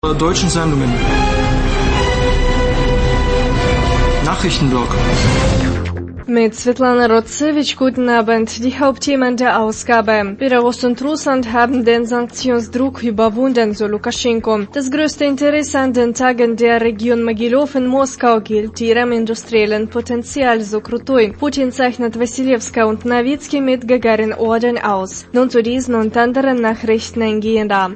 Deutschen Sendungen. Nachrichtenblock. Mit Svetlana Rotsevich, guten Abend. Die Hauptthemen der Ausgabe. Belarus und Russland haben den Sanktionsdruck überwunden, so Lukaschenko. Das größte Interesse an den Tagen der Region Mogiljow in Moskau gilt ihrem industriellen Potenzial, so Krutoy. Putin zeichnet Wassilewska und Nowitzki mit Gagarin-Orden aus. Nun zu diesen und anderen Nachrichten eingehender.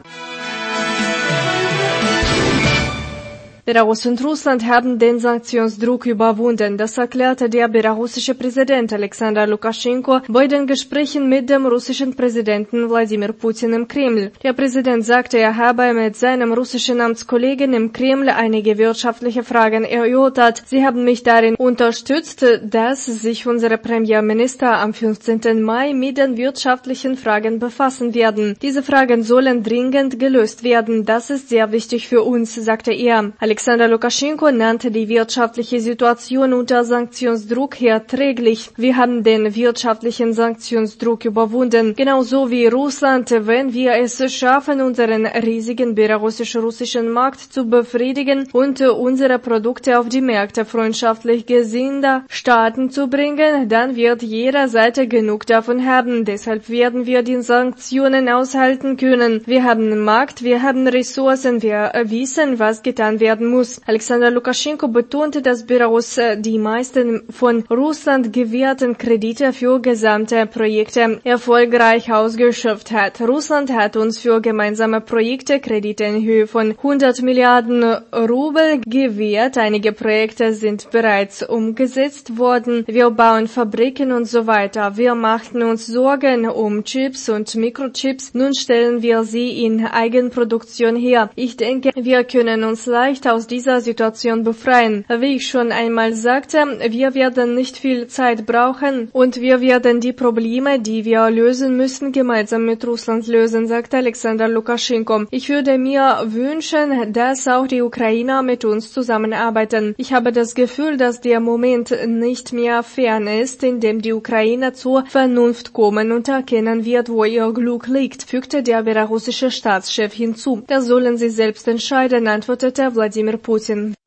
Belarus und Russland haben den Sanktionsdruck überwunden. Das erklärte der belarussische Präsident Alexander Lukaschenko bei den Gesprächen mit dem russischen Präsidenten Wladimir Putin im Kreml. Der Präsident sagte, er habe mit seinem russischen Amtskollegen im Kreml einige wirtschaftliche Fragen erörtert. Sie haben mich darin unterstützt, dass sich unsere Premierminister am 15. Mai mit den wirtschaftlichen Fragen befassen werden. Diese Fragen sollen dringend gelöst werden. Das ist sehr wichtig für uns, sagte er. Alexander Lukaschenko nannte die wirtschaftliche Situation unter Sanktionsdruck erträglich. Wir haben den wirtschaftlichen Sanktionsdruck überwunden, genauso wie Russland, wenn wir es schaffen, unseren riesigen belarussisch-russischen Markt zu befriedigen und unsere Produkte auf die Märkte freundschaftlich gesinnter Staaten zu bringen, dann wird jeder Seite genug davon haben. Deshalb werden wir die Sanktionen aushalten können. Wir haben einen Markt, wir haben Ressourcen, wir wissen, was getan werden muss. Alexander Lukaschenko betonte, dass Belarus die meisten von Russland gewährten Kredite für gesamte Projekte erfolgreich ausgeschöpft hat. Russland hat uns für gemeinsame Projekte Kredite in Höhe von 100 Milliarden Rubel gewährt. Einige Projekte sind bereits umgesetzt worden. Wir bauen Fabriken und so weiter. Wir machten uns Sorgen um Chips und Mikrochips. Nun stellen wir sie in Eigenproduktion her. Ich denke, wir können uns leicht aus dieser Situation befreien. Wie ich schon einmal sagte, wir werden nicht viel Zeit brauchen und wir werden die Probleme, die wir lösen müssen, gemeinsam mit Russland lösen, sagte Alexander Lukaschenko. Ich würde mir wünschen, dass auch die Ukrainer mit uns zusammenarbeiten. Ich habe das Gefühl, dass der Moment nicht mehr fern ist, in dem die Ukrainer zur Vernunft kommen und erkennen wird, wo ihr Glück liegt, fügte der belarussische Staatschef hinzu. Das sollen sie selbst entscheiden, antwortete Wladimir Putin.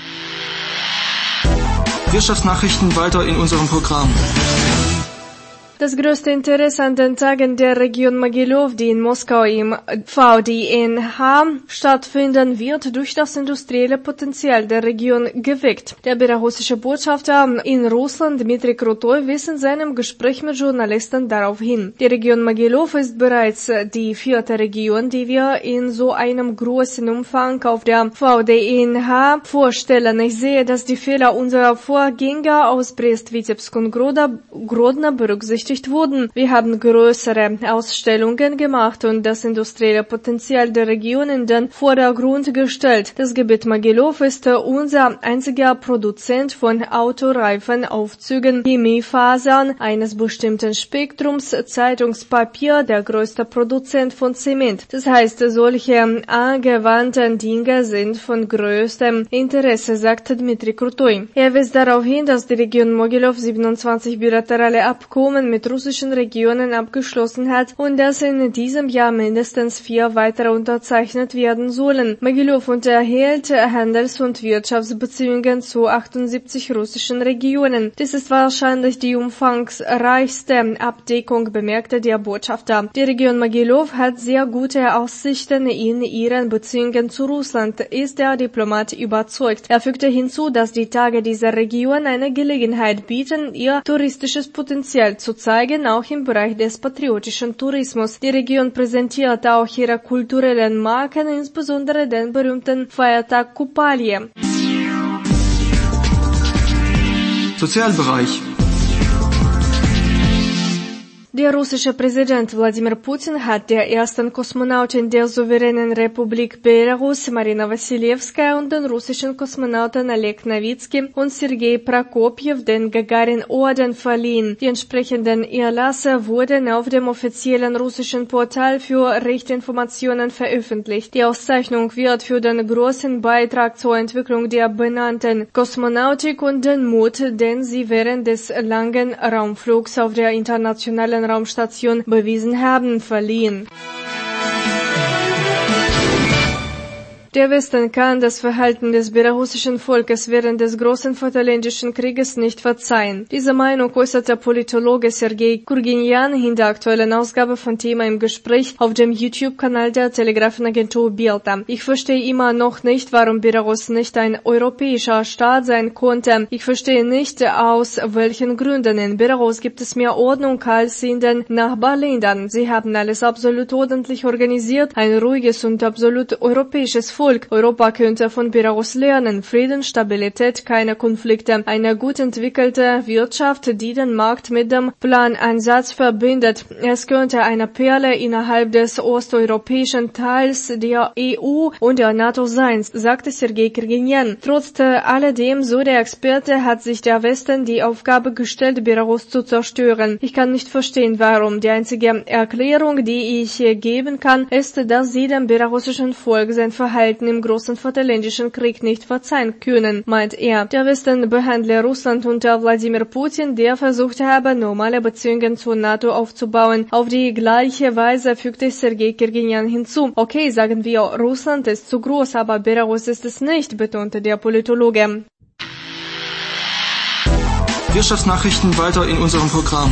Wirtschaftsnachrichten weiter in unserem Programm. Das größte Interesse an den Tagen der Region Mogiljow, die in Moskau im VDNH stattfinden wird, durch das industrielle Potenzial der Region geweckt. Der belarussische Botschafter in Russland, Dmitri Krutoy, wies in seinem Gespräch mit Journalisten darauf hin. Die Region Mogiljow ist bereits die 4. Region, die wir in so einem großen Umfang auf der VDNH vorstellen. Ich sehe, dass die Fehler unserer Vorgänger aus Brest, Witebsk und Grodno berücksichtigt wurden. Wir haben größere Ausstellungen gemacht und das industrielle Potenzial der Region in den Vordergrund gestellt. Das Gebiet Mogiljow ist unser einziger Produzent von Autoreifenaufzügen, Chemiefasern eines bestimmten Spektrums, Zeitungspapier, der größte Produzent von Zement. Das heißt, solche angewandten Dinge sind von größtem Interesse, sagte Dmitri Krutoy. Er wies darauf hin, dass die Region Mogiljow 27 bilaterale Abkommen mit russischen Regionen abgeschlossen hat und dass in diesem Jahr mindestens 4 weitere unterzeichnet werden sollen. Mogiljow unterhält Handels- und Wirtschaftsbeziehungen zu 78 russischen Regionen. Dies ist wahrscheinlich die umfangreichste Abdeckung, bemerkte der Botschafter. Die Region Mogiljow hat sehr gute Aussichten in ihren Beziehungen zu Russland, ist der Diplomat überzeugt. Er fügte hinzu, dass die Tage dieser Region eine Gelegenheit bieten, ihr touristisches Potenzial zu zeigen, auch im Bereich des patriotischen Tourismus. Die Region präsentiert auch ihre kulturellen Marken, insbesondere den berühmten Feiertag Kupalje. Sozialbereich. Der russische Präsident Wladimir Putin hat der ersten Kosmonautin der souveränen Republik Belarus, Marina Wassilewskaja, und den russischen Kosmonauten Oleg Nowitzki und Sergei Prokopjew den Gagarin-Orden verliehen. Die entsprechenden Erlasse wurden auf dem offiziellen russischen Portal für Rechteinformationen veröffentlicht. Die Auszeichnung wird für den großen Beitrag zur Entwicklung der benannten Kosmonautik und den Mut, den sie während des langen Raumflugs auf der internationalen Raumstation bewiesen haben, verliehen. Der Westen kann das Verhalten des belarussischen Volkes während des großen Vaterländischen Krieges nicht verzeihen. Diese Meinung äußerte Politologe Sergei Kurginyan in der aktuellen Ausgabe von Thema im Gespräch auf dem YouTube-Kanal der Telegrafenagentur Bielta. Ich verstehe immer noch nicht, warum Belarus nicht ein europäischer Staat sein konnte. Ich verstehe nicht, aus welchen Gründen. In Belarus gibt es mehr Ordnung als in den Nachbarländern. Sie haben alles absolut ordentlich organisiert, ein ruhiges und absolut europäisches Volk. Europa könnte von Belarus lernen. Frieden, Stabilität, keine Konflikte, eine gut entwickelte Wirtschaft, die den Markt mit dem Planansatz verbindet. Es könnte eine Perle innerhalb des osteuropäischen Teils der EU und der NATO sein, sagte Sergei Kurginyan. Trotz alledem, so der Experte, hat sich der Westen die Aufgabe gestellt, Belarus zu zerstören. Ich kann nicht verstehen, warum. Die einzige Erklärung, die ich geben kann, ist, dass sie dem belarussischen Volk sein Verhalten im großen Vaterländischen Krieg nicht verzeihen können, meint er. Der Westen behandle Russland unter Wladimir Putin, der versucht habe, normale Beziehungen zur NATO aufzubauen. Auf die gleiche Weise fügte Sergei Kurginyan hinzu. Okay, sagen wir, Russland ist zu groß, aber Belarus ist es nicht, betonte der Politologe. Wirtschaftsnachrichten weiter in unserem Programm.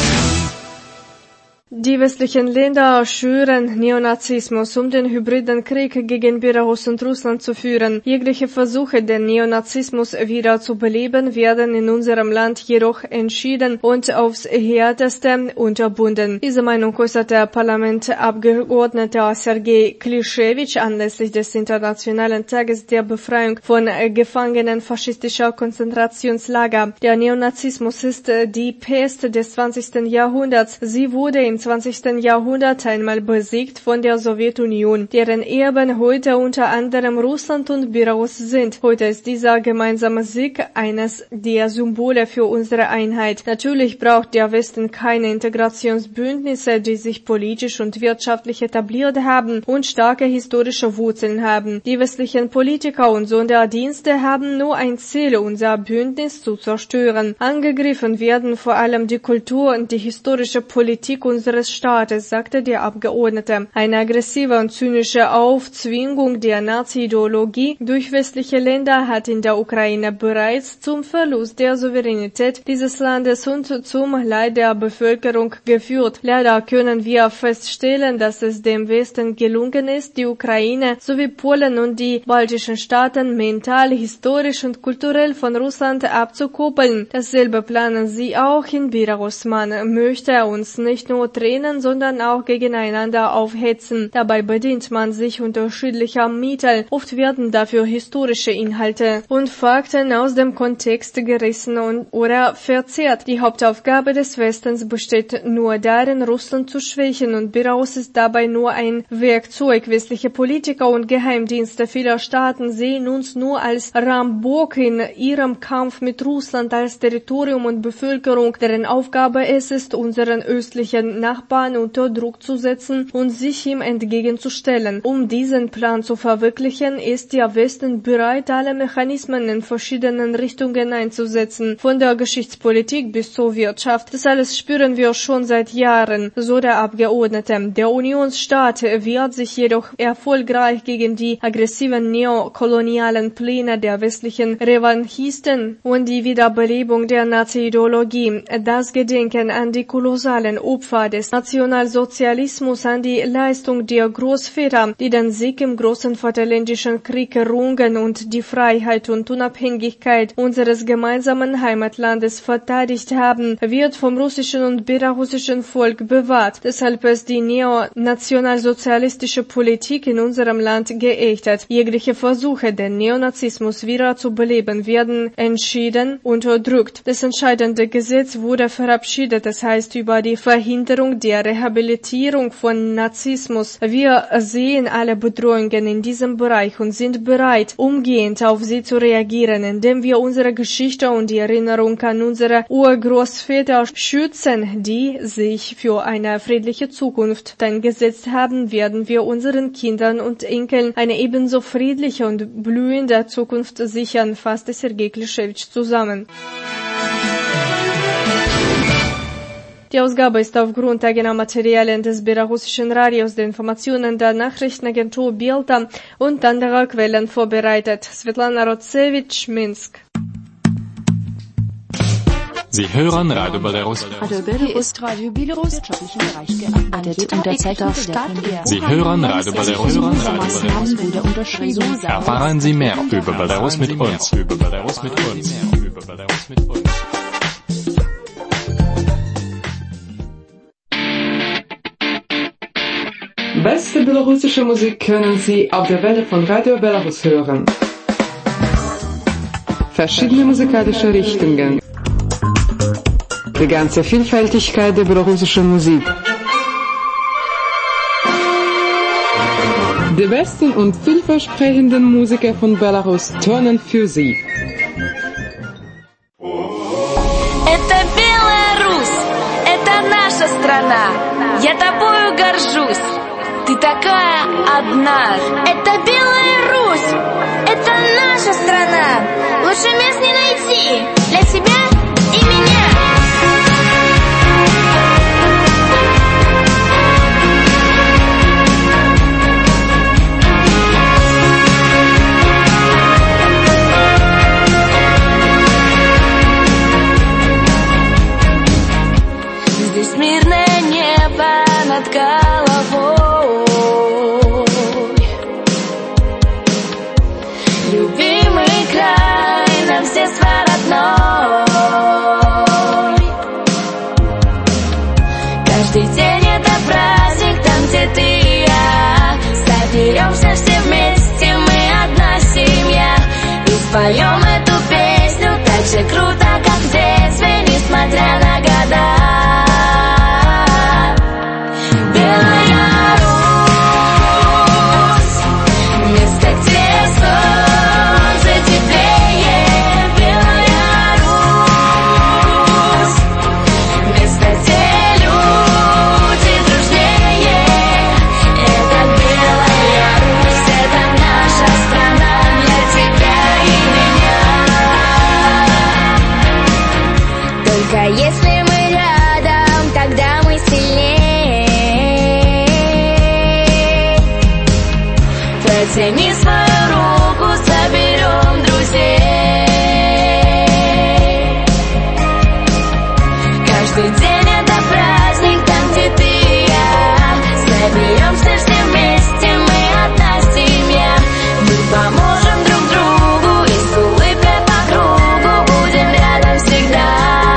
Die westlichen Länder schüren Neonazismus, um den hybriden Krieg gegen Belarus und Russland zu führen. Jegliche Versuche, den Neonazismus wieder zu beleben, werden in unserem Land jedoch entschieden und aufs Härteste unterbunden. Diese Meinung äußerte Parlamentsabgeordneter Sergei Klischewitsch anlässlich des Internationalen Tages der Befreiung von Gefangenen faschistischer Konzentrationslager. Der Neonazismus ist die Pest des 20. Jahrhunderts. Sie wurde im 20. Jahrhundert einmal besiegt von der Sowjetunion, deren Erben heute unter anderem Russland und Belarus sind. Heute ist dieser gemeinsame Sieg eines der Symbole für unsere Einheit. Natürlich braucht der Westen keine Integrationsbündnisse, die sich politisch und wirtschaftlich etabliert haben und starke historische Wurzeln haben. Die westlichen Politiker und Sonderdienste haben nur ein Ziel, unser Bündnis zu zerstören. Angegriffen werden vor allem die Kultur und die historische Politik unseres Staates, sagte der Abgeordnete. Eine aggressive und zynische Aufzwingung der Nazi-Ideologie durch westliche Länder hat in der Ukraine bereits zum Verlust der Souveränität dieses Landes und zum Leid der Bevölkerung geführt. Leider können wir feststellen, dass es dem Westen gelungen ist, die Ukraine sowie Polen und die baltischen Staaten mental, historisch und kulturell von Russland abzukoppeln. Dasselbe planen sie auch in Belarus. Man möchte uns nicht nur trennen, sondern auch gegeneinander aufhetzen. Dabei bedient man sich unterschiedlicher Mittel. Oft werden dafür historische Inhalte und Fakten aus dem Kontext gerissen oder verzerrt. Die Hauptaufgabe des Westens besteht nur darin, Russland zu schwächen, und Belarus ist dabei nur ein Werkzeug. Westliche Politiker und Geheimdienste vieler Staaten sehen uns nur als Rambock in ihrem Kampf mit Russland als Territorium und Bevölkerung, deren Aufgabe es ist, unseren östlichen Nachbarn unter Druck zu setzen und sich ihm entgegenzustellen. Um diesen Plan zu verwirklichen, ist der Westen bereit, alle Mechanismen in verschiedenen Richtungen einzusetzen, von der Geschichtspolitik bis zur Wirtschaft. Das alles spüren wir schon seit Jahren, so der Abgeordnete. Der Unionsstaat wehrt sich jedoch erfolgreich gegen die aggressiven neokolonialen Pläne der westlichen Revanchisten und die Wiederbelebung der Nazi-Ideologie. Das Gedenken an die kolossalen Opfer des Nationalsozialismus, an die Leistung der Großväter, die den Sieg im großen Vaterländischen Krieg errungen und die Freiheit und Unabhängigkeit unseres gemeinsamen Heimatlandes verteidigt haben, wird vom russischen und belarussischen Volk bewahrt. Deshalb ist die neonationalsozialistische Politik in unserem Land geächtet. Jegliche Versuche, den Neonazismus wieder zu beleben, werden entschieden unterdrückt. Das entscheidende Gesetz wurde verabschiedet, das heißt über die Verhinderung der Rehabilitierung von Nazismus. Wir sehen alle Bedrohungen in diesem Bereich und sind bereit, umgehend auf sie zu reagieren, indem wir unsere Geschichte und die Erinnerung an unsere Urgroßväter schützen, die sich für eine friedliche Zukunft eingesetzt haben, werden wir unseren Kindern und Enkeln eine ebenso friedliche und blühende Zukunft sichern, fasste Sergei Klischewitsch zusammen. Die Ausgabe ist aufgrund eigener Materialien des belarussischen Radios, der Informationen der Nachrichtenagentur Bielta und anderer Quellen vorbereitet. Svetlana Rotsevich, Minsk. Sie hören Radio Belarus. Radio Belarus ist Radio Belarus wirtschaftlichen Bereich gearbeitet und derzeit auf Staat. Sie hören Radio Belarus. Maßnahmen wurde unterschrieben. Erfahren Sie mehr über Belarus mit uns. Beste belarussische Musik können Sie auf der Welle von Radio Belarus hören. Verschiedene musikalische Richtungen. Die ganze Vielfältigkeit der belarussischen Musik. Die besten und vielversprechenden Musiker von Belarus turnen für Sie. Это Беларусь, это наша страна. Я тобою горжусь. Ты такая одна. Это Беларусь, это наша страна. Лучше мест не найти для себя и меня. Здесь мирное небо над головой. Любимый край, нам с детства родной. Каждый день это праздник, там, где ты и я. Соберемся все вместе, мы одна семья. И споем эту песню так же круто, как в детстве, несмотря на года. Если мы рядом, тогда мы сильнее. Протяни свою руку, соберем друзей. Каждый день это праздник, там, где ты и я. Соберемся все вместе, мы одна семья. Мы поможем друг другу и с улыбкой по кругу будем рядом всегда.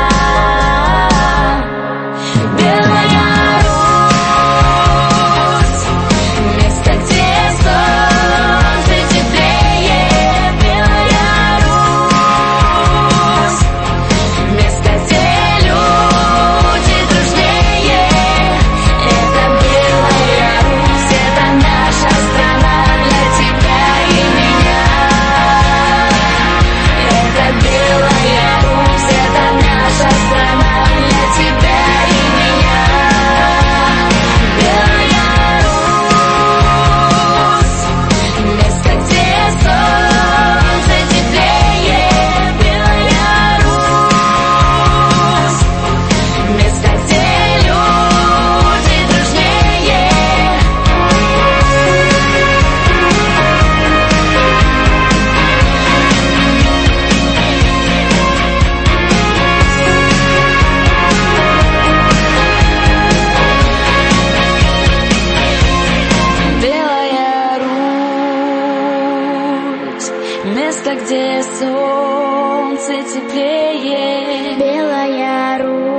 Место, где солнце теплее. Белая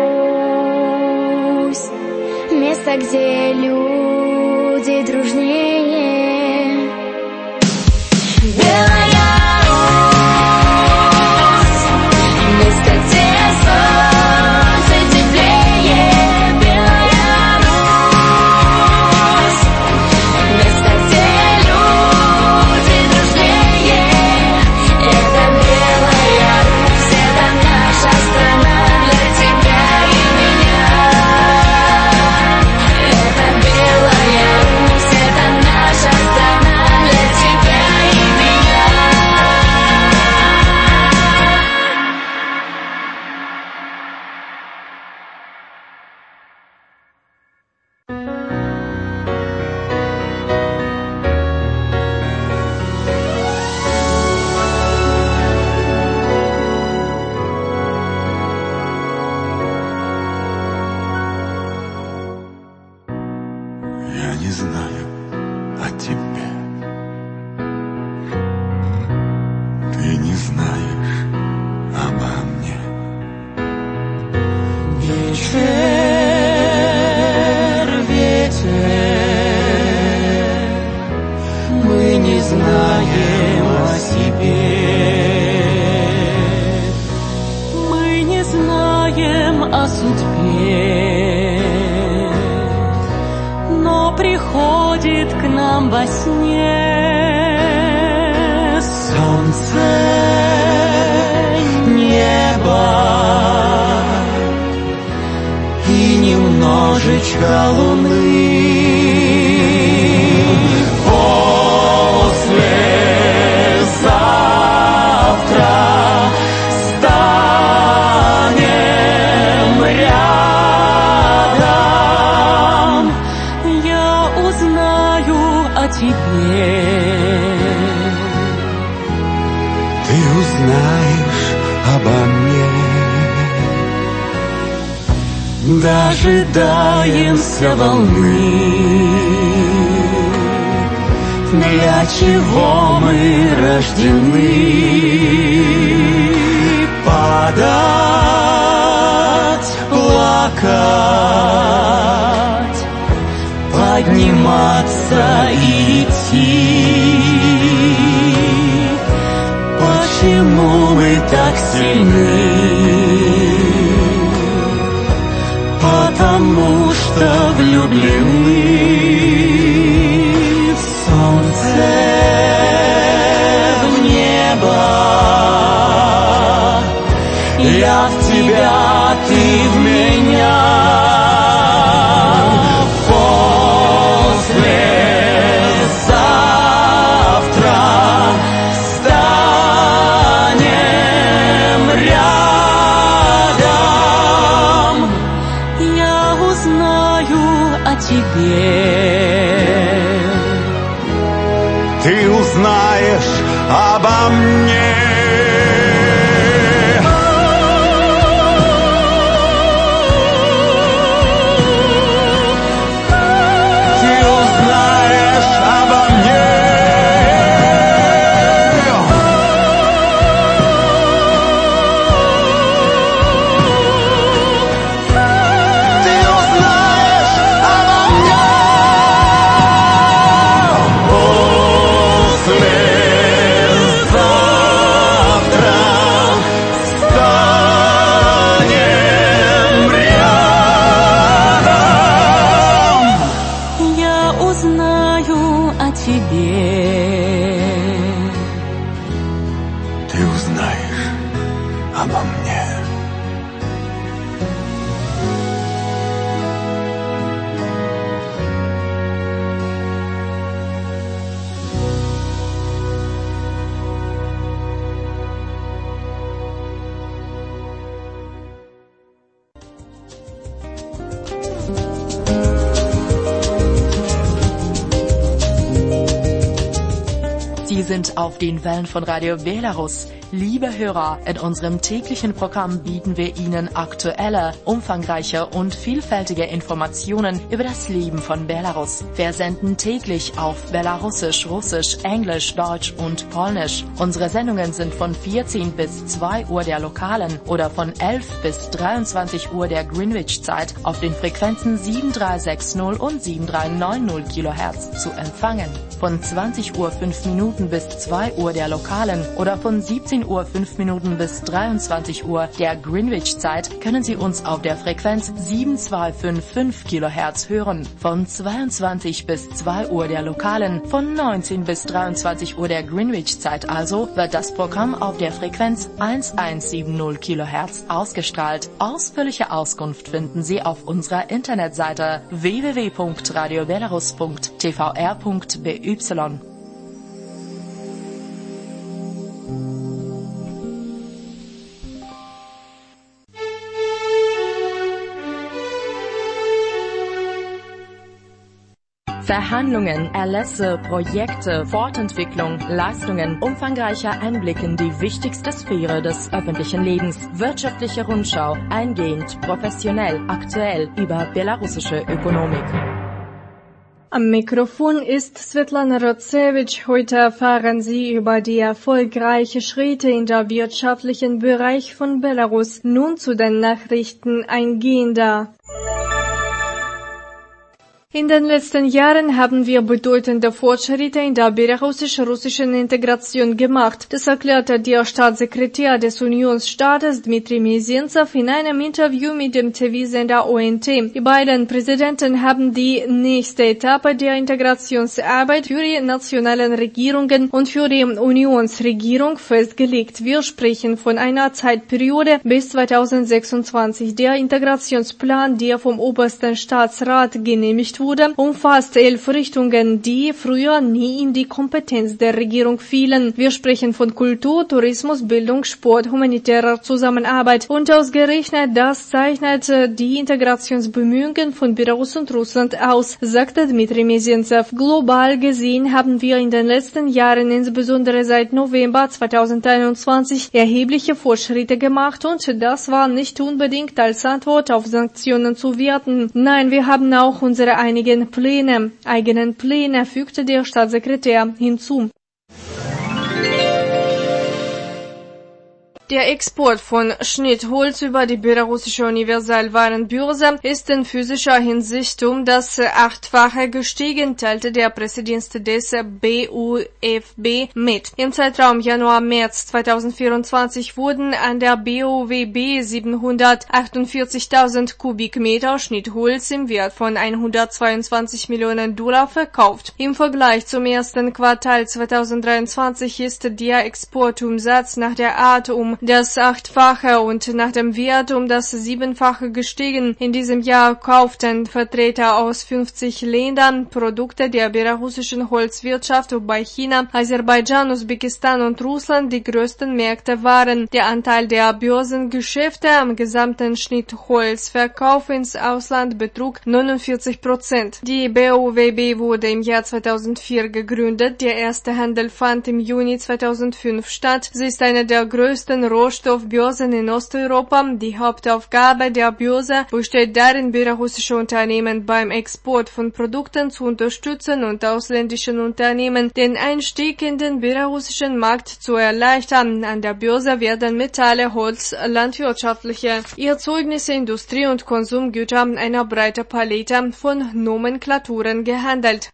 Русь. Место, где люди дружнее. Белая Русь. Место, где солнце теплее. Белая Русь. Место, где люди дружнее. Это Белая Русь, это наша страна для тебя и меня. Это Белая Русь, это наша страна для тебя и меня. солнце, небо и немножечко луны. Послезавтра станем рядом, я узнаю о тебе. Ты узнаешь обо мне. Дожидаемся волны. Для чего мы рождены? Падать, плакать, подниматься и идти. Почему мы так сильны? Потому что влюблены в солнце, в небо. Я в тебя, ты в меня. Послезавтра станем рядом, я узнаю о тебе. Ты узнаешь обо мне. Ты узнаешь обо мне. Sie sind auf den Wellen von Radio Belarus. Liebe Hörer, in unserem täglichen Programm bieten wir Ihnen aktuelle, umfangreiche und vielfältige Informationen über das Leben von Belarus. Wir senden täglich auf Belarussisch, Russisch, Englisch, Deutsch und Polnisch. Unsere Sendungen sind von 14 bis 2 Uhr der lokalen oder von 11 bis 23 Uhr der Greenwich-Zeit auf den Frequenzen 7360 und 7390 kHz zu empfangen. Von 20 Uhr 5 Minuten bis 2 Uhr der lokalen oder von 17 Uhr 5 Minuten bis 23 Uhr der Greenwich-Zeit können Sie uns auf der Frequenz 7255 kHz hören. Von 22 bis 2 Uhr der lokalen, von 19 bis 23 Uhr der Greenwich-Zeit also, wird das Programm auf der Frequenz 1170 kHz ausgestrahlt. Ausführliche Auskunft finden Sie auf unserer Internetseite www.radiobelarus.tvr.by. Verhandlungen, Erlässe, Projekte, Fortentwicklung, Leistungen, umfangreicher Einblick in die wichtigste Sphäre des öffentlichen Lebens, wirtschaftliche Rundschau, eingehend, professionell, aktuell über belarussische Ökonomik. Am Mikrofon ist Svetlana Rotsevich. Heute erfahren Sie über die erfolgreichen Schritte in der wirtschaftlichen Bereich von Belarus. Nun zu den Nachrichten eingehender. In den letzten Jahren haben wir bedeutende Fortschritte in der belarussisch-russischen Integration gemacht. Das erklärte der Staatssekretär des Unionsstaates Dmitri Mezentsev in einem Interview mit dem TV-Sender ONT. Die beiden Präsidenten haben die nächste Etappe der Integrationsarbeit für die nationalen Regierungen und für die Unionsregierung festgelegt. Wir sprechen von einer Zeitperiode bis 2026. Der Integrationsplan, der vom obersten Staatsrat genehmigt wurde, umfasst 11 Richtungen, die früher nie in die Kompetenz der Regierung fielen. Wir sprechen von Kultur, Tourismus, Bildung, Sport, humanitärer Zusammenarbeit. Und ausgerechnet das zeichnet die Integrationsbemühungen von Belarus und Russland aus, sagte Dmitri Mezentsev. Global gesehen haben wir in den letzten Jahren, insbesondere seit November 2021, erhebliche Fortschritte gemacht und das war nicht unbedingt als Antwort auf Sanktionen zu werten. Nein, wir haben auch unsere eigenen Pläne, fügte der Staatssekretär hinzu. Der Export von Schnittholz über die belarussische Universalwarenbörse ist in physischer Hinsicht um das 8-fache gestiegen, teilte der Pressedienst des BUFB mit. Im Zeitraum Januar-März 2024 wurden an der BUWB 748.000 Kubikmeter Schnittholz im Wert von $122 Millionen verkauft. Im Vergleich zum ersten Quartal 2023 ist der Exportumsatz nach der Art um das 8-fache und nach dem Wert um das 7-fache gestiegen. In diesem Jahr kauften Vertreter aus 50 Ländern Produkte der belarussischen Holzwirtschaft, wobei China, Aserbaidschan, Usbekistan und Russland die größten Märkte waren. Der Anteil der Börsengeschäfte am gesamten Schnittholzverkauf ins Ausland betrug 49%. Die BUWB wurde im Jahr 2004 gegründet. Der erste Handel fand im Juni 2005 statt. Sie ist eine der größten Rohstoffbörsen in Osteuropa. Die Hauptaufgabe der Börse besteht darin, belarussische Unternehmen beim Export von Produkten zu unterstützen und ausländischen Unternehmen den Einstieg in den belarussischen Markt zu erleichtern. An der Börse werden Metalle, Holz, landwirtschaftliche Erzeugnisse, Industrie- und Konsumgüter einer breiten Palette von Nomenklaturen gehandelt.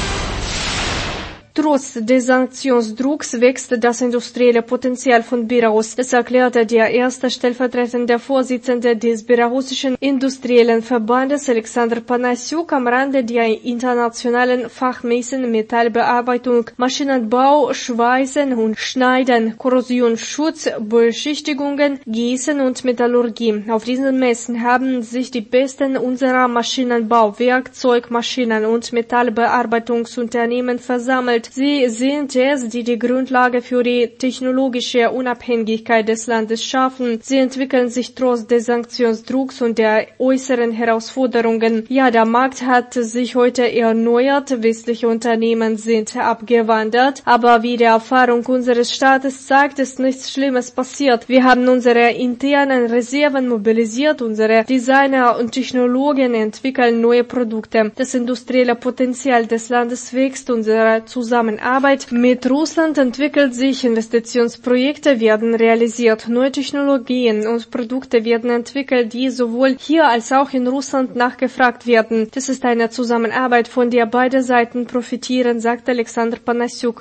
Trotz des Sanktionsdrucks wächst das industrielle Potenzial von Belarus. Das erklärte der erste stellvertretende Vorsitzende des belarussischen industriellen Verbandes Alexander Panasyuk am Rande der internationalen Fachmessen Metallbearbeitung, Maschinenbau, Schweißen und Schneiden, Korrosionsschutz, Beschichtigungen, Gießen und Metallurgie. Auf diesen Messen haben sich die besten unserer Maschinenbau, Werkzeug, Maschinen- und Metallbearbeitungsunternehmen versammelt. Sie sind es, die die Grundlage für die technologische Unabhängigkeit des Landes schaffen. Sie entwickeln sich trotz des Sanktionsdrucks und der äußeren Herausforderungen. Ja, der Markt hat sich heute erneuert, westliche Unternehmen sind abgewandert, aber wie die Erfahrung unseres Staates zeigt, ist nichts Schlimmes passiert. Wir haben unsere internen Reserven mobilisiert, unsere Designer und Technologen entwickeln neue Produkte. Das industrielle Potenzial des Landes wächst, unsere Zusammenarbeit mit Russland entwickelt sich, Investitionsprojekte werden realisiert, neue Technologien und Produkte werden entwickelt, die sowohl hier als auch in Russland nachgefragt werden. Das ist eine Zusammenarbeit, von der beide Seiten profitieren, sagt Alexander Panasyuk.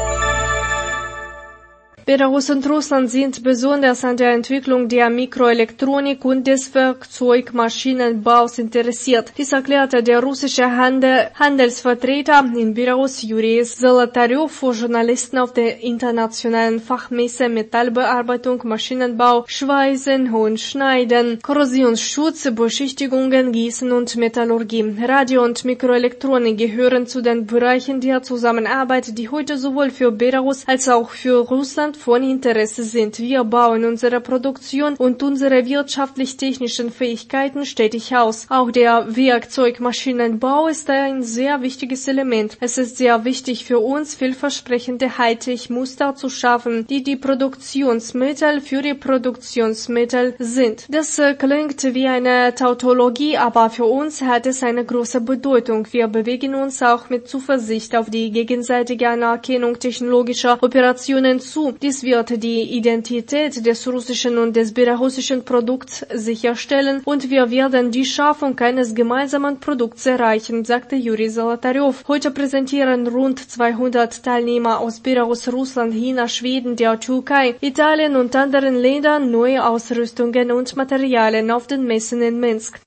Belarus und Russland sind besonders an der Entwicklung der Mikroelektronik und des Werkzeugmaschinenbaus interessiert. Dies erklärte der russische Handelsvertreter in Belarus Juri Zolotaryov vor Journalisten auf der internationalen Fachmesse Metallbearbeitung, Maschinenbau, Schweißen und Schneiden, Korrosionsschutz, Beschichtigungen, Gießen und Metallurgie. Radio- und Mikroelektronik gehören zu den Bereichen der Zusammenarbeit, die heute sowohl für Belarus als auch für Russland von Interesse sind. Wir bauen unsere Produktion und unsere wirtschaftlich-technischen Fähigkeiten stetig aus. Auch der Werkzeugmaschinenbau ist ein sehr wichtiges Element. Es ist sehr wichtig für uns, vielversprechende Hightech-Muster zu schaffen, die die Produktionsmittel für die Produktionsmittel sind. Das klingt wie eine Tautologie, aber für uns hat es eine große Bedeutung. Wir bewegen uns auch mit Zuversicht auf die gegenseitige Anerkennung technologischer Operationen zu. Dies wird die Identität des russischen und des belarussischen Produkts sicherstellen und wir werden die Schaffung eines gemeinsamen Produkts erreichen, sagte Juri Zolotaryov. Heute präsentieren rund 200 Teilnehmer aus Belarus, Russland, China, Schweden, der Türkei, Italien und anderen Ländern neue Ausrüstungen und Materialien auf den Messen in Minsk.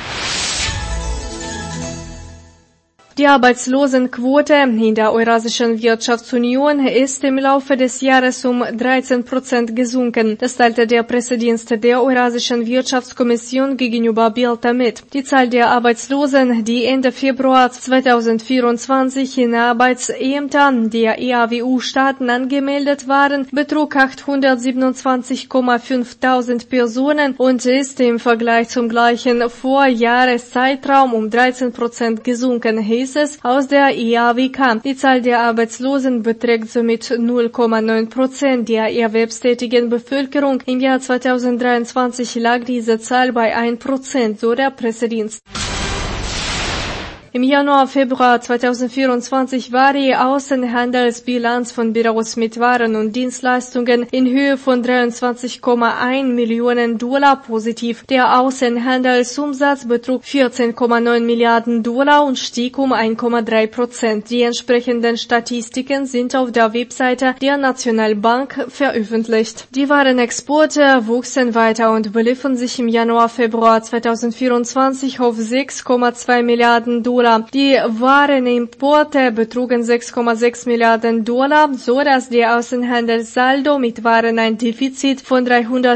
Die Arbeitslosenquote in der Eurasischen Wirtschaftsunion ist im Laufe des Jahres um 13% gesunken. Das teilte der Pressedienst der Eurasischen Wirtschaftskommission gegenüber Bild mit. Die Zahl der Arbeitslosen, die Ende Februar 2024 in Arbeitsämtern der EAWU-Staaten angemeldet waren, betrug 827,500 Personen und ist im Vergleich zum gleichen Vorjahreszeitraum um 13% gesunken, hieß es aus der EAWK. Die Zahl der Arbeitslosen beträgt somit 0,9% der erwerbstätigen Bevölkerung. Im Jahr 2023 lag diese Zahl bei 1%, so der Pressedienst. Im Januar-Februar 2024 war die Außenhandelsbilanz von Belarus mit Waren und Dienstleistungen in Höhe von 23,1 Millionen Dollar positiv. Der Außenhandelsumsatz betrug 14,9 Milliarden Dollar und stieg um 1,3%. Die entsprechenden Statistiken sind auf der Webseite der Nationalbank veröffentlicht. Die Warenexporte wuchsen weiter und beliefen sich im Januar-Februar 2024 auf 6,2 Milliarden Dollar. Die Warenimporte betrugen 6,6 Milliarden Dollar, so dass der Außenhandelssaldo mit Waren ein Defizit von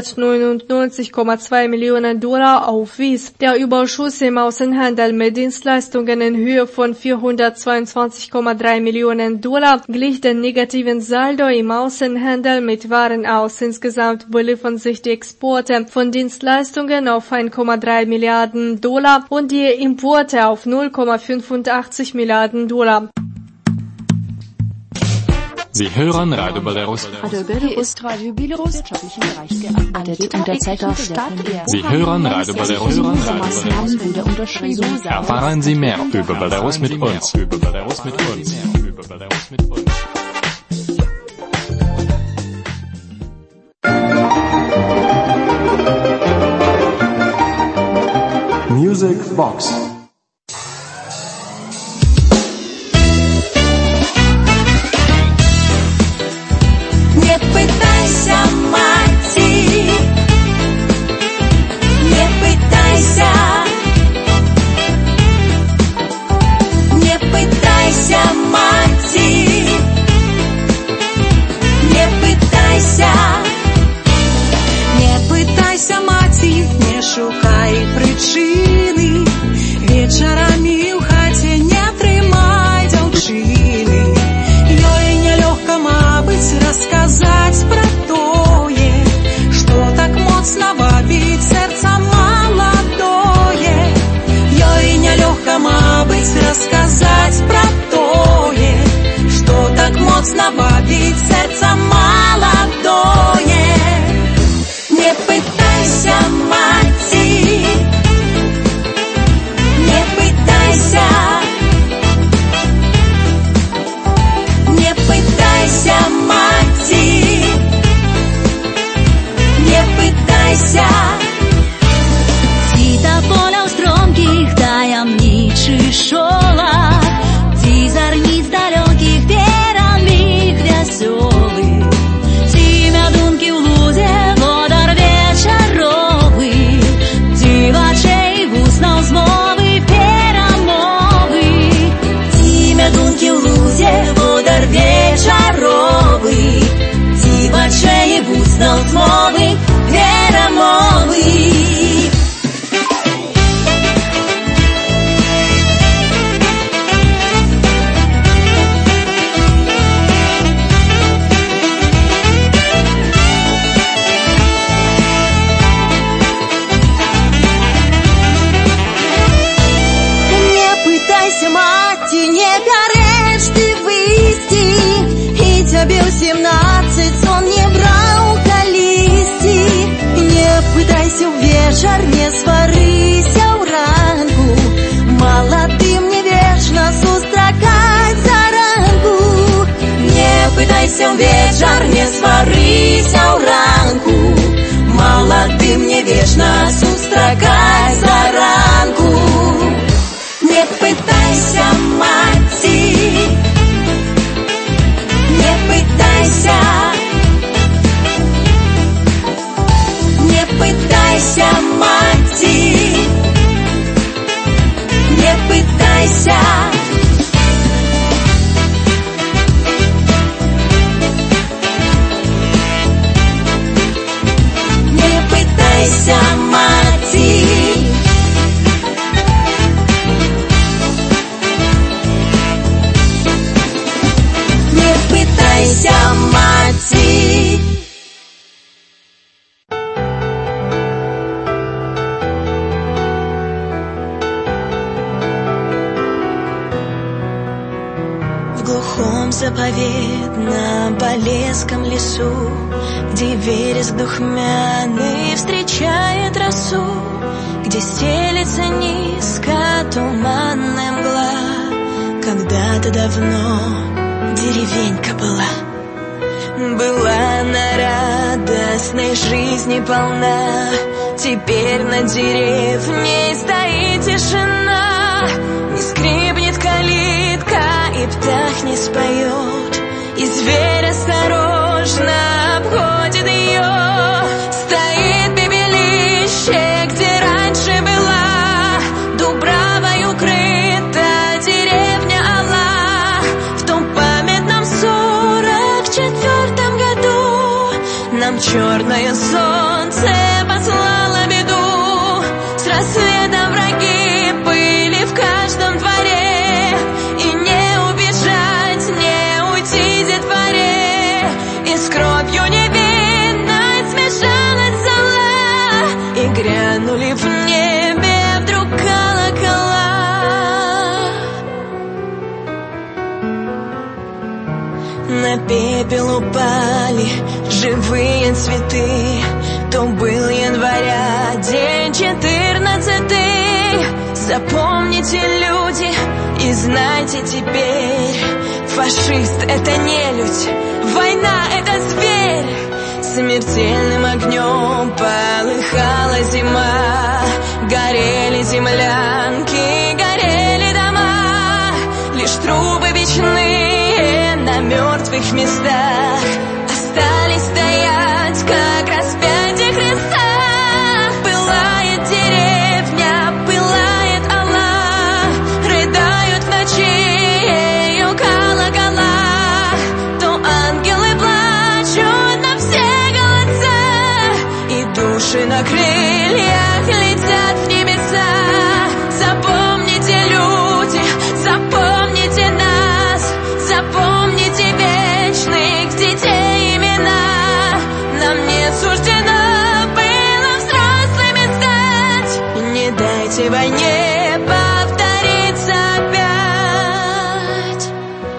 399,2 Millionen Dollar aufwies. Der Überschuss im Außenhandel mit Dienstleistungen in Höhe von 422,3 Millionen Dollar glich den negativen Saldo im Außenhandel mit Waren aus. Insgesamt beliefen sich die Exporte von Dienstleistungen auf 1,3 Milliarden Dollar und die Importe auf 0,85 Milliarden Dollar. Sie hören Radio Belarus. Radio Belarus ist Radio Belarus wirtschaftlichen Bereich gearbeitet und derzeit auf Stadt. Sie hören Radio Belarus. Maßnahmen wurde unterschrieben. Erfahren Sie mehr über Belarus mit uns. Über Belarus mit uns. Über Belarus mit uns. Music Box. Шукай причины, вечерами ў хаце не трымай дзяўчыны. Ёй нялёгка, мабыць, расказаць пра тое, што так моцна вабіць сэрца маладое. Ёй нялёгка, мабыць, расказаць пра тое, што так моцна вабіць сэрца маладое. Не пытайся, маці, не пытайся, не пытайся, маці. не сварыся ў ранку, маладым не вечна сустракаць заранку. Не пытайся, маці, не пытайся, не пытайся, маці, не пытайся. Не пытайся, маці. Не пытайся, маці. В глухом заповедном Полесском лесу, где вереск духмяный встречает росу, где стелется низко туманная мгла, когда-то давно деревенька была. Была она радостной жизни полна, теперь над деревней стоит тишина. Не скрипнет калитка, и птах не споет, и зверь осторожно обходит ее. Стоит пепелище, где раньше была дубравой укрыта деревня Алла. В том памятном 44-м году нам черное солнце послало беду. С рассветом враги были в каждом дворе, и не убежать, не уйти детворе. И с кровью невинной смешалась зола, и грянули в небе вдруг колокола. На пепел упали живые цветы. То был января, день 14-й. Запомните, люди, и знайте теперь: фашист — это нелюдь, война — это зверь. Смертельным огнем полыхала зима, горели землянки, горели дома. Лишь трупы вечные на мертвых местах остались стоять, как распятие Христа. Пылает деревня, пылает Алла, рыдают в ночи ее колокола. То ангелы плачут на все голоса, и души на крыльях летят в небеса. Запомните, люди, запомните нас, запомните вечных детей имена. Нам не суждено было взрослыми стать. Не дайте войне повториться опять.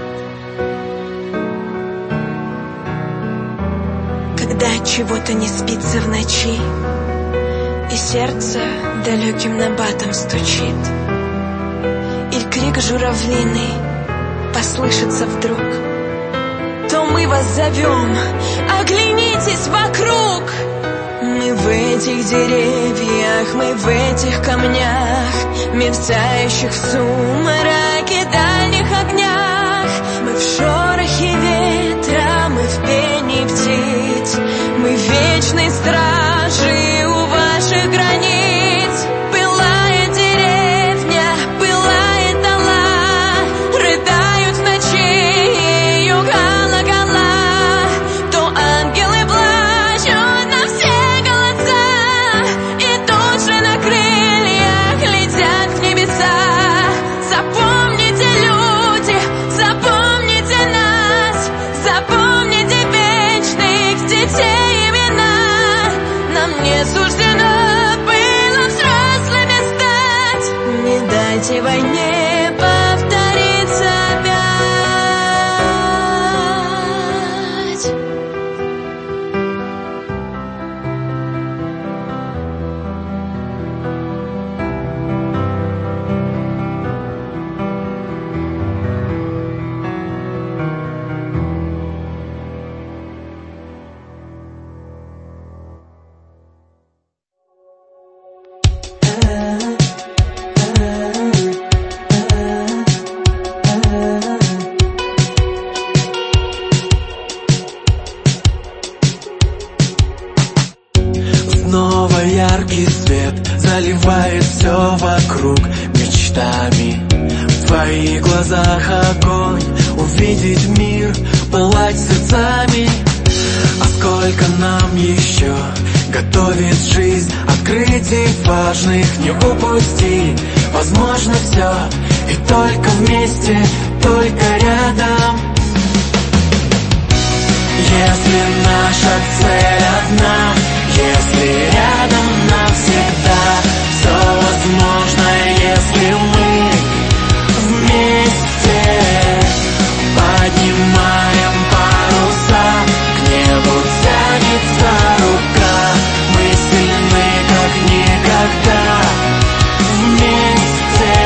Когда чего-то не спится в ночи, и сердце далеким набатом стучит, и крик журавлиный послышится вдруг, то мы вас зовем: оглянитесь вокруг. Мы в этих деревьях, мы в этих камнях, мерцающих в сумраке дальних огнях. Мы в шорохе ветра, мы в пении птиц, мы в вечной страже у ваших границ. Пылает деревня, пылает Алла, рыдают в ночи ее колокола. То ангелы плачут на все голоса, и души на крыльях летят в небеса. Запомните, люди, запомните нас, запомните вечных детей имена. Нам не суждено было взрослыми стать. Не дайте войне повториться опять. яркий свет заливает все вокруг мечтами. В твоих глазах огонь, увидеть мир, пылать сердцами. А сколько нам еще готовит жизнь, открытий важных не упусти. Возможно все, и только вместе, только рядом. Если наша цель одна, если рядом навсегда, все возможно, если мы вместе поднимаем паруса, к небу тянется рука. Мы сильны, как никогда, вместе.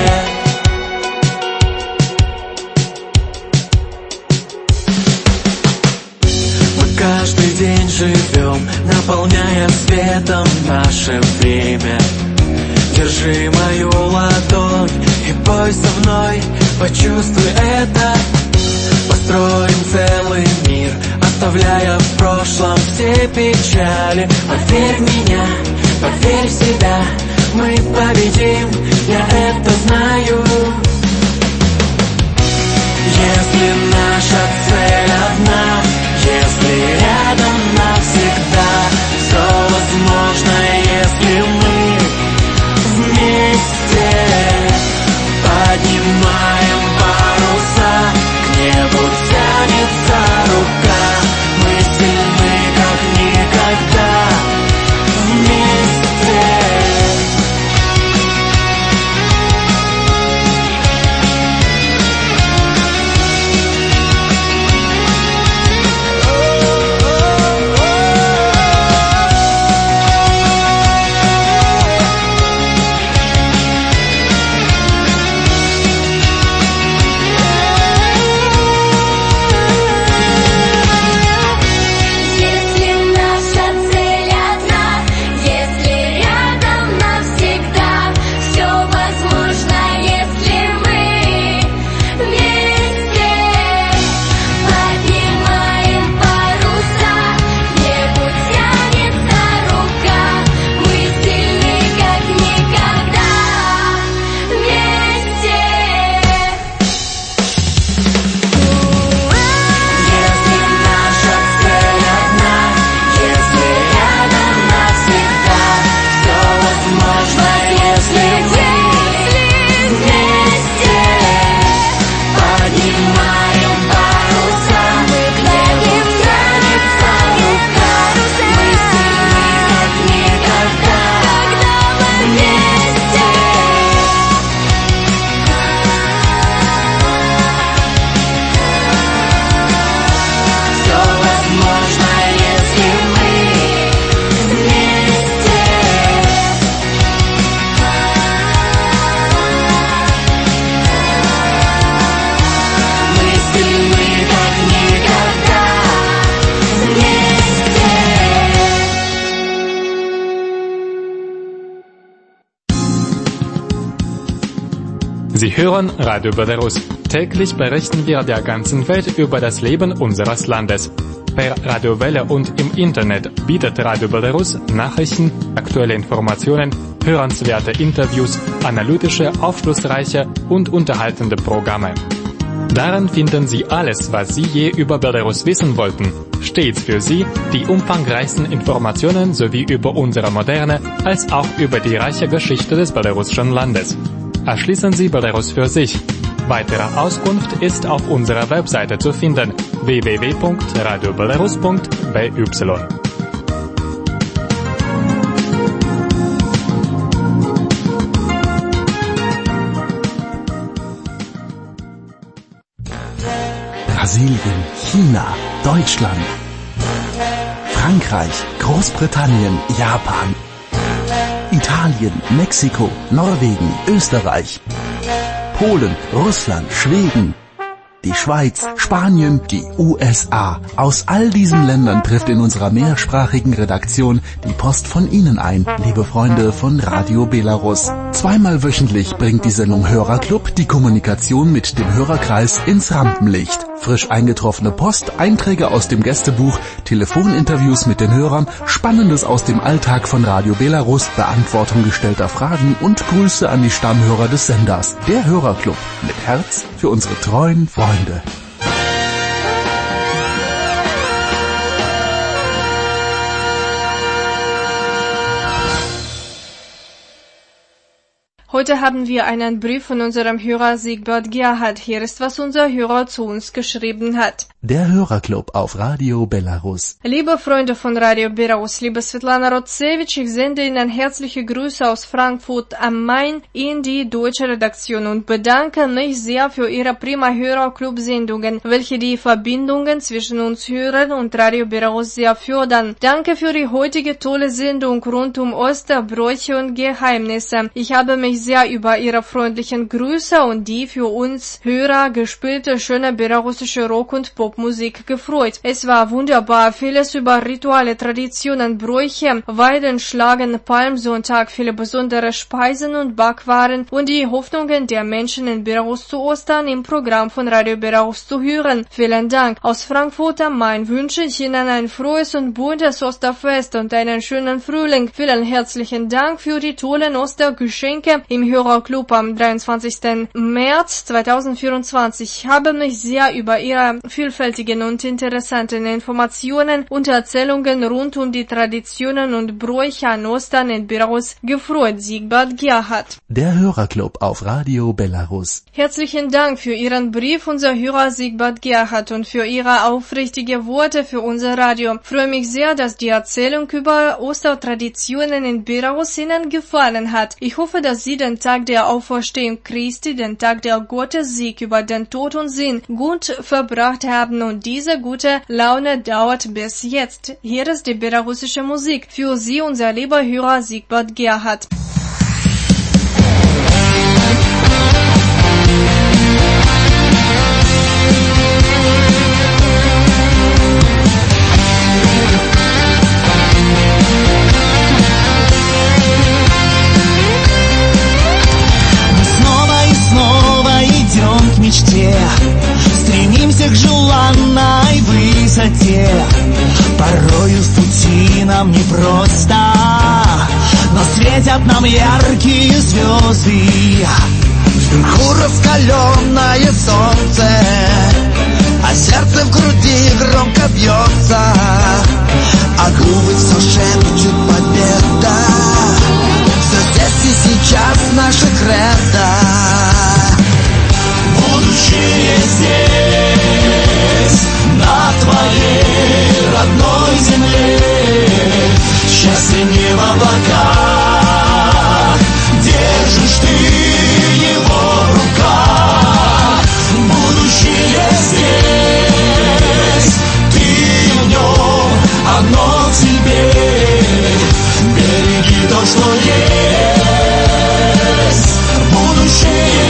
Мы каждый день живем, наполняя светом наше время. Держи мою ладонь и пой со мной, почувствуй это. Построим целый мир, оставляя в прошлом все печали. Поверь в меня, поверь в себя, мы победим, я это знаю. Если наша цель одна, если рядом навсегда, все возможно, если мы вместе поднимаем паруса, к небу тянется рука. Мы сильны, как никогда, вместе. Sie hören Radio Belarus. Täglich berichten wir der ganzen Welt über das Leben unseres Landes. Per Radiowelle und im Internet bietet Radio Belarus Nachrichten, aktuelle Informationen, hörenswerte Interviews, analytische, aufschlussreiche und unterhaltende Programme. Darin finden Sie alles, was Sie je über Belarus wissen wollten. Stets für Sie die umfangreichsten Informationen sowie über unsere moderne als auch über die reiche Geschichte des belarussischen Landes. Erschließen Sie Belarus für sich. Weitere Auskunft ist auf unserer Webseite zu finden: www.radiobelarus.by. Brasilien, China, Deutschland, Frankreich, Großbritannien, Japan, Italien, Mexiko, Norwegen, Österreich, Polen, Russland, Schweden, die Schweiz, Spanien, die USA. Aus all diesen Ländern trifft in unserer mehrsprachigen Redaktion die Post von Ihnen ein, liebe Freunde von Radio Belarus. Zweimal wöchentlich bringt die Sendung Hörerclub die Kommunikation mit dem Hörerkreis ins Rampenlicht. frisch eingetroffene Post, Einträge aus dem Gästebuch, Telefoninterviews mit den Hörern, Spannendes aus dem Alltag von Radio Belarus, Beantwortung gestellter Fragen und Grüße an die Stammhörer des Senders. Der Hörerclub mit Herz für unsere treuen Freunde. Heute haben wir einen Brief von unserem Hörer Siegbert Gerhard. Hier ist, was unser Hörer zu uns geschrieben hat. Der Hörerclub auf Radio Belarus. Liebe Freunde von Radio Belarus, liebe Svetlana Rotsevich, ich sende Ihnen herzliche Grüße aus Frankfurt am Main in die deutsche Redaktion und bedanke mich sehr für Ihre prima Hörerclub-Sendungen, welche die Verbindungen zwischen uns Hörern und Radio Belarus sehr fördern. Danke für die heutige tolle Sendung rund um Osterbräuche und Geheimnisse. Ich habe mich sehr über Ihre freundlichen Grüße und die für uns Hörer gespielte schöne belarussische Rock- und Popmusik gefreut. Es war wunderbar, vieles über Rituale, Traditionen, Bräuche, Weidenschlagen, Palmsonntag, viele besondere Speisen und Backwaren und die Hoffnungen der Menschen in Belarus zu Ostern im Programm von Radio Belarus zu hören. Vielen Dank. Aus Frankfurt am Main wünsche ich Ihnen ein frohes und buntes Osterfest und einen schönen Frühling. Vielen herzlichen Dank für die tollen Ostergeschenke im Hörerclub am 23. März 2024. Ich habe mich sehr über Ihre vielfältigen und interessanten Informationen und Erzählungen rund um die Traditionen und Bräuche an Ostern in Belarus gefreut. Siegbert Gerhard. Der Hörerclub auf Radio Belarus. Herzlichen Dank für Ihren Brief, unser Hörer Siegbert Gerhard, und für Ihre aufrichtigen Worte für unser Radio. Ich freue mich sehr, dass die Erzählung über Ostertraditionen in Belarus Ihnen gefallen hat. Ich hoffe, dass Sie den Tag der Auferstehung Christi, den Tag der Gottessieg über den Tod und Sinn, gut verbracht haben und diese gute Laune dauert bis jetzt. Hier ist die belarussische Musik. Für Sie, unser lieber Hörer Siegbert Gerhard. Стремимся к желанной высоте. Порою в пути нам непросто, но светят нам яркие звезды. Вверху раскаленное солнце, а сердце в груди громко бьется, а губы все шепчут победа. Все здесь и сейчас наше кредо. Будущее здесь, на твоей родной земле. Счастье не в облаках, держишь ты его в руках. Будущее здесь, ты в нем, оно в тебе. Береги то, что есть. Будущее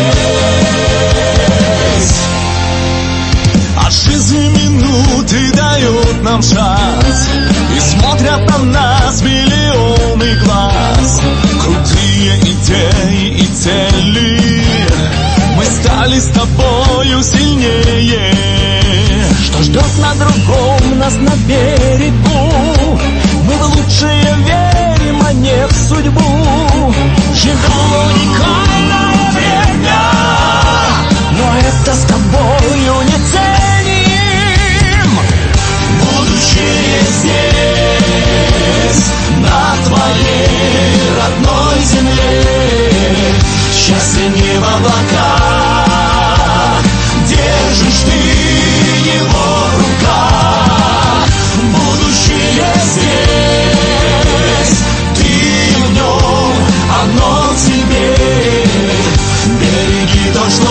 здесь. А жизнь минуты дает нам шанс, и смотрят на нас миллионы глаз. Крутые идеи и цели, мы стали с тобою сильнее. Что ждет на другом нас на берегу? Мы в лучшее верим, а не в судьбу. Живем уникальное время, но это с тобою не ценим. Будущее здесь, на твоей родной земле. Счастье не в облаках, держишь ты его в руках. Будущее здесь, ты в нем, оно в тебе. Береги то, что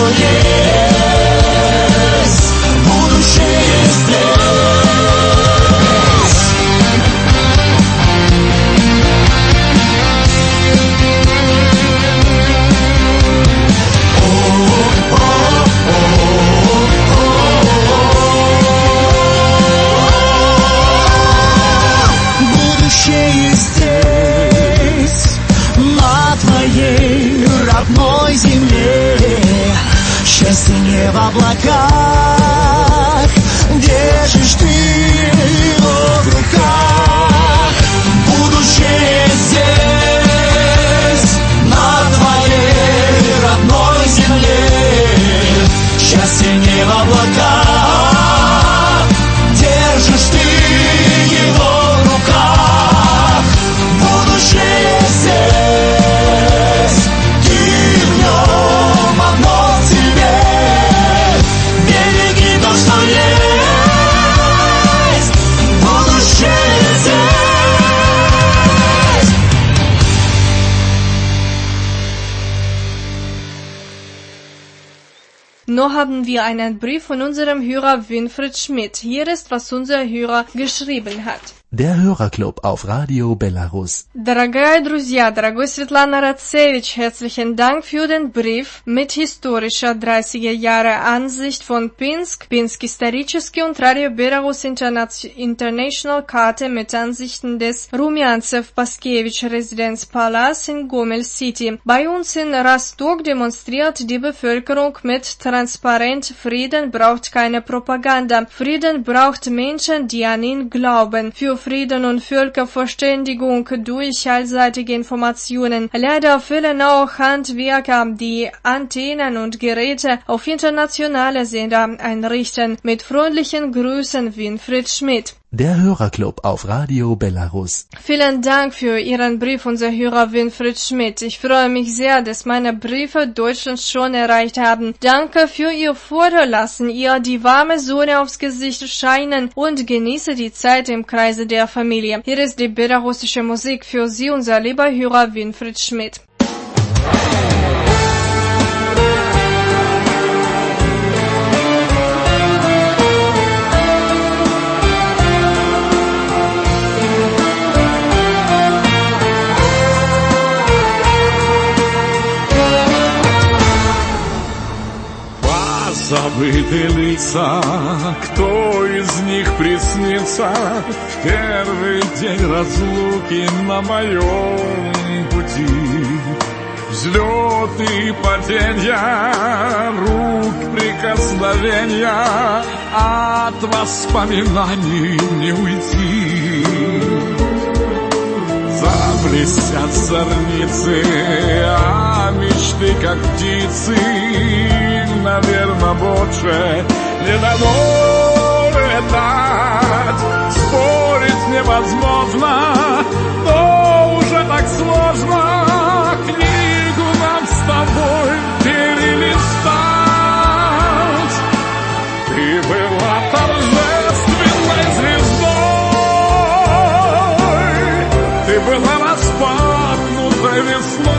есть. Будущее здесь. noch haben wir einen Brief von unserem Hörer Winfried Schmidt. Hier ist, was unser Hörer geschrieben hat. Der Hörerclub auf Radio Belarus. Дорогие друзья, дорогой Светлана Racevich, herzlichen Dank für den Brief mit historischer 30er Jahre Ansicht von Pinsk, Pinsk исторический und Radio Belarus International Karte mit Ansichten des Rumjanzev Paskevich Residence Palace in Gomel City. Bei uns in Rostock demonstriert die Bevölkerung mit Transparent. Frieden braucht keine Propaganda. Frieden braucht Menschen, die an ihn glauben. Für Frieden und Völkerverständigung durch allseitige Informationen. Leider fehlen auch Handwerker, die Antennen und Geräte auf internationale Sender einrichten. Mit freundlichen Grüßen, Winfried Schmidt. Der Hörerclub auf Radio Belarus. Vielen Dank für Ihren Brief, unser Hörer Winfried Schmidt. Ich freue mich sehr, dass meine Briefe Deutschland schon erreicht haben. Danke für Ihr Vorlassen, ihr die warme Sonne aufs Gesicht scheinen und genieße die Zeit im Kreise der Familie. Hier ist die belarussische Musik für Sie, unser lieber Hörer Winfried Schmidt. Забытые лица, кто из них приснится в первый день разлуки на моем пути? Взлеты и паденья, рук прикосновения, от воспоминаний не уйти. Заблестят зорницы, а мечты как птицы, наверно, больше не дано летать. Спорить невозможно, но уже так сложно книгу нам с тобой перелистать. Ты была торжественной звездой, ты была распахнутой весной.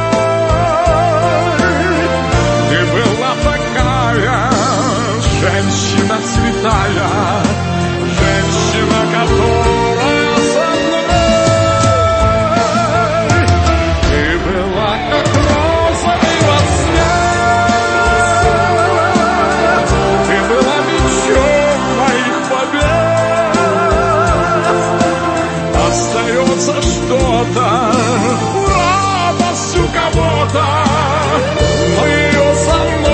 Женщина святая, женщина, которая со мной. Ты была как розовый рассвет, ты была мечом моих побед. Остается что-то, радость у кого-то, но ее со мной.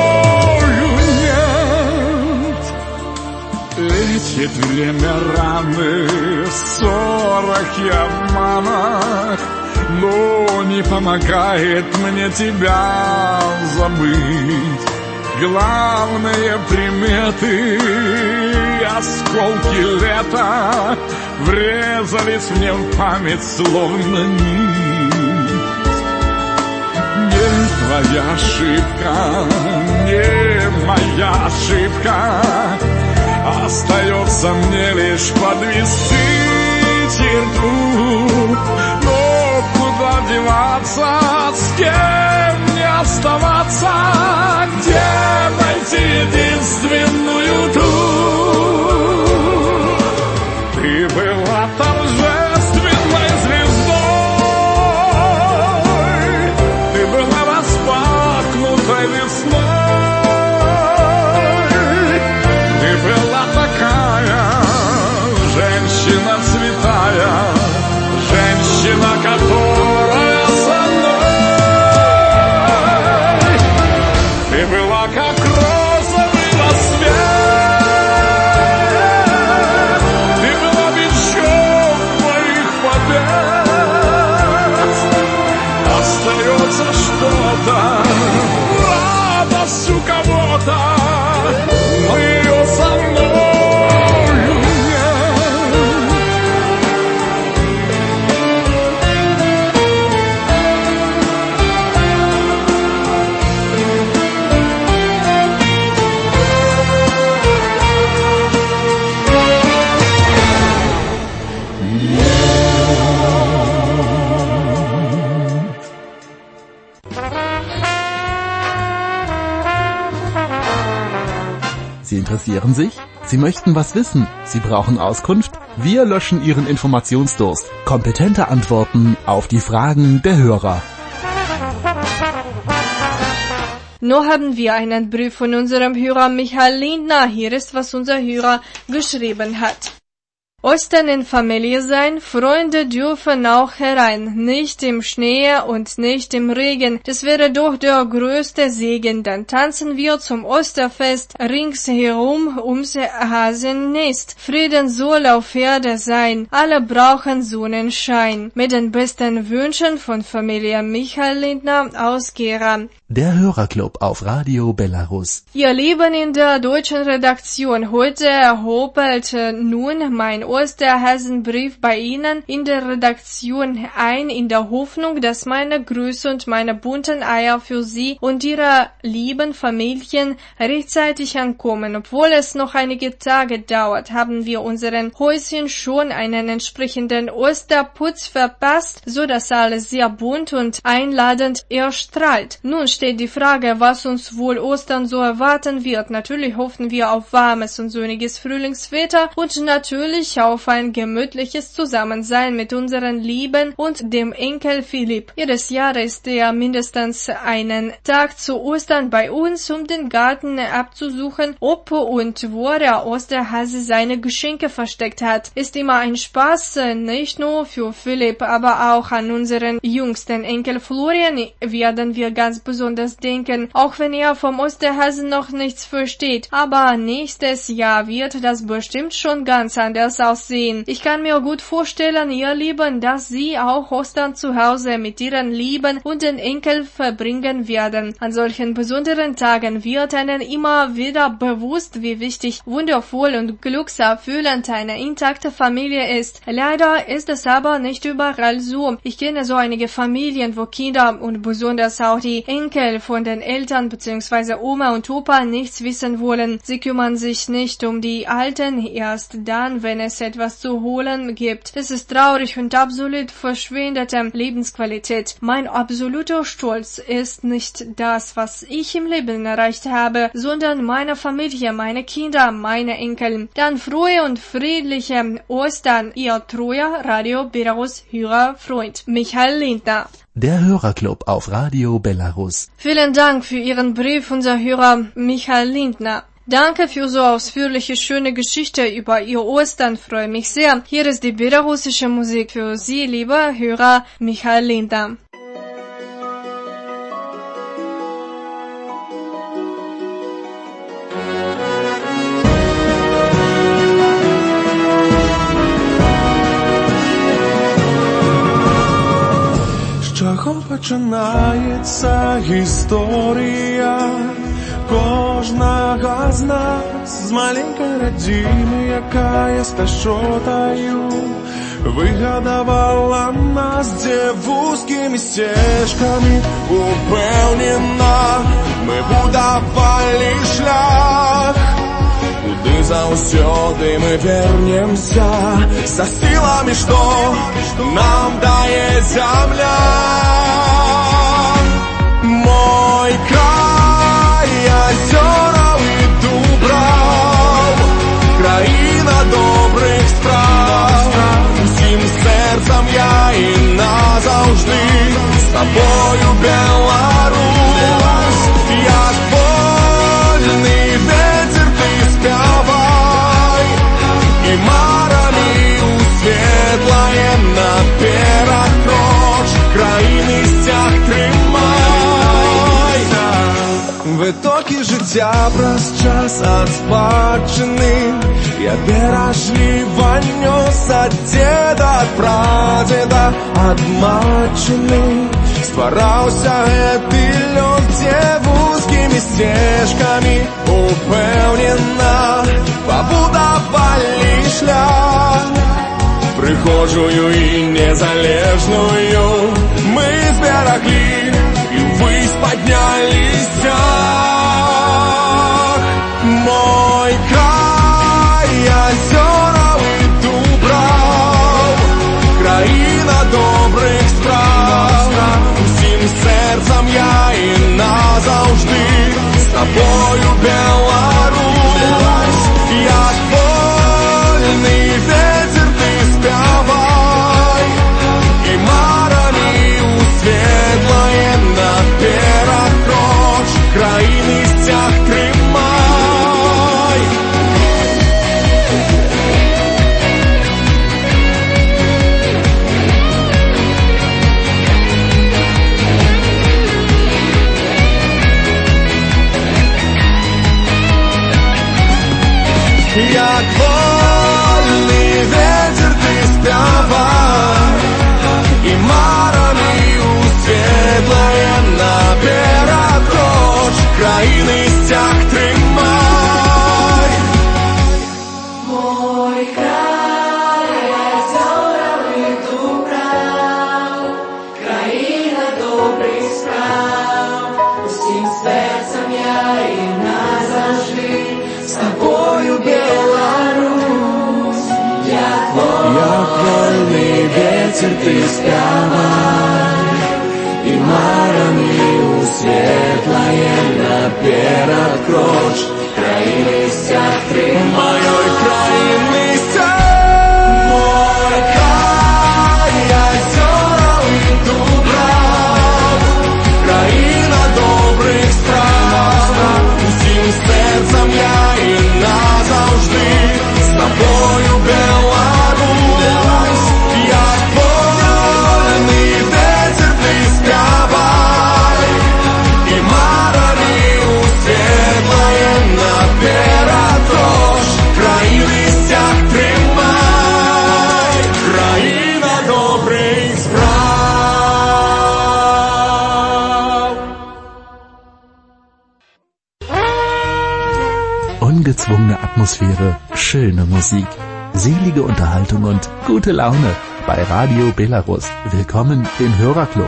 Лечит время раны, ссорах и обманах, но не помогает мне тебя забыть. Главные приметы, осколки лета врезались мне в память словно нить. Не твоя ошибка, не моя ошибка, остается мне лишь подвести черту. Но куда деваться, с кем не оставаться, где найти единственную ту? Ты была торжественной звездой, ты была распахнутой весной. Женщина святая, женщина, которая со мной. Ты была как розовый рассвет, ты была мечом моих побед. Остается что-то, радость у кого-то, но ее со мной. interessieren sich? Sie möchten was wissen? Sie brauchen Auskunft? Wir löschen Ihren Informationsdurst. Kompetente Antworten auf die Fragen der Hörer. Nun haben wir einen Brief von unserem Hörer Michael Lindner. Hier ist, was unser Hörer geschrieben hat. Ostern in Familie sein, Freunde dürfen auch herein, nicht im Schnee und nicht im Regen, das wäre doch der größte Segen, dann tanzen wir zum Osterfest, ringsherum ums Hasennest, Frieden soll auf Erde sein, alle brauchen Sonnenschein, mit den besten Wünschen von Familie Michael Lindner aus Gera. Der Hörerclub auf Radio Belarus. Ihr Lieben in der deutschen Redaktion, heute hoppelt nun mein Osterhasenbrief bei Ihnen in der Redaktion ein, in der Hoffnung, dass meine Grüße und meine bunten Eier für Sie und Ihre lieben Familien rechtzeitig ankommen. Obwohl es noch einige Tage dauert, haben wir unseren Häuschen schon einen entsprechenden Osterputz verpasst, so dass alles sehr bunt und einladend erstrahlt. Nun steht die Frage, was uns wohl Ostern so erwarten wird. Natürlich hoffen wir auf warmes und sonniges Frühlingswetter und natürlich auf ein gemütliches Zusammensein mit unseren Lieben und dem Enkel Philipp. Jedes Jahr ist er mindestens einen Tag zu Ostern bei uns, um den Garten abzusuchen, ob und wo der Osterhase seine Geschenke versteckt hat. Ist immer ein Spaß, nicht nur für Philipp, aber auch an unseren jüngsten Enkel Florian werden wir ganz besonders denken, auch wenn er vom Osterhasen noch nichts versteht. Aber nächstes Jahr wird das bestimmt schon ganz anders aussehen. Ich kann mir gut vorstellen, ihr Lieben, dass Sie auch Ostern zu Hause mit Ihren Lieben und den Enkel verbringen werden. An solchen besonderen Tagen wird einem immer wieder bewusst, wie wichtig, wundervoll und glückserfüllend eine intakte Familie ist. Leider ist es aber nicht überall so. Ich kenne so einige Familien, wo Kinder und besonders auch die Enkel von den Eltern bzw. Oma und Opa nichts wissen wollen. Sie kümmern sich nicht um die Alten, erst dann, wenn es etwas zu holen gibt. Es ist traurig und absolut verschwendete Lebensqualität. Mein absoluter Stolz ist nicht das, was ich im Leben erreicht habe, sondern meine Familie, meine Kinder, meine Enkel. Dann frohe und friedliche Ostern, Ihr treuer Radio Belarus Hörerfreund Michael Lindner. Der Hörerclub auf Radio Belarus. Vielen Dank für Ihren Brief, unser Hörer Michael Lindner. Danke für so ausführliche, schöne Geschichte über Ihr Ostern, freue mich sehr. Hier ist die belarussische Musik für Sie, lieber Hörer Michael Lindner. З чого починається історія кожного з нас, з маленької родини, яка є сташотою, вигадувала нас, де вузькими стежками упевнена ми будували шлях, куди завсёды мы вернемся со силами, что нам дает земля. Мой край озеров и дубров, країна добрих справ. Всім серцем я і назавжди з тобою, Беларусь, як вольний ветер ти співай, і марами у світлає наперед кроч, країни стяг тримай. В итоге життя праз час ад спадщини я бережливо нес от деда, от прадеда, от матчины. Створався эти лед, где вузкими стежками упевнена побудовали шлях. Прихожую и незалежную мы зберегли и ввысь поднялись. Мой край озеров и дубров, країна добрих справ. Всім серцем я і назавжди з тобою, Беларусь. як вольний ветер ти спявай, і марами у світлає наперед кроч, країни сяк тримай, ой, країни сяк. Мой край, озера і дубра, країна добрих справ, усім серцем я і назавжди з тобою, Беларусь, як вольний ветер ти спявай, і марами у світлає наперед кроч, країни сяк тримай, країна добрих справ. Ungezwungene Atmosphäre, schöne Musik, selige Unterhaltung und gute Laune bei Radio Belarus. Willkommen im Hörerclub.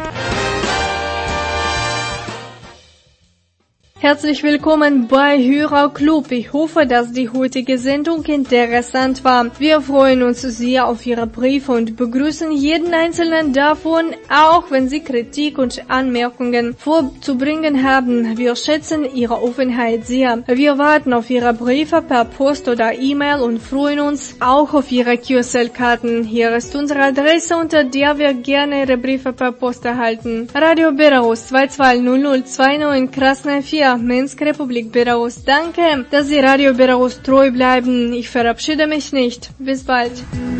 Herzlich willkommen bei Hörerclub. Ich hoffe, dass die heutige Sendung interessant war. Wir freuen uns sehr auf Ihre Briefe und begrüßen jeden einzelnen davon, auch wenn Sie Kritik und Anmerkungen vorzubringen haben. Wir schätzen Ihre Offenheit sehr. Wir warten auf Ihre Briefe per Post oder E-Mail und freuen uns auch auf Ihre QSL-Karten. Hier ist unsere Adresse, unter der wir gerne Ihre Briefe per Post erhalten. Radio Belarus 220029 Krasnaya 4, Minsk, Republik Belarus. Danke, dass Sie Radio Belarus treu bleiben. Ich verabschiede mich nicht. Bis bald.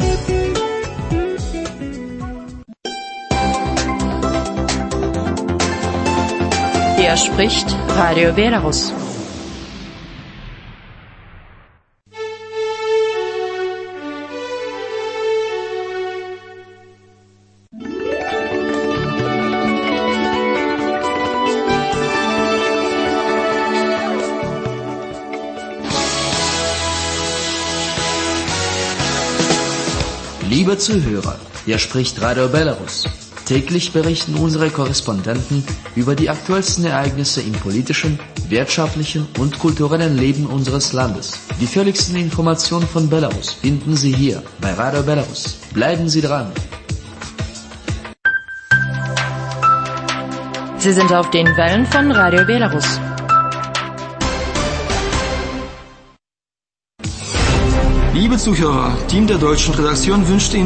Hier spricht Radio Belarus. Liebe Zuhörer, hier spricht Radio Belarus. Täglich berichten unsere Korrespondenten über die aktuellsten Ereignisse im politischen, wirtschaftlichen und kulturellen Leben unseres Landes. Die völligsten Informationen von Belarus finden Sie hier bei Radio Belarus. Bleiben Sie dran. Sie sind auf den Wellen von Radio Belarus. Liebe Zuhörer, Team der deutschen Redaktion wünscht Ihnen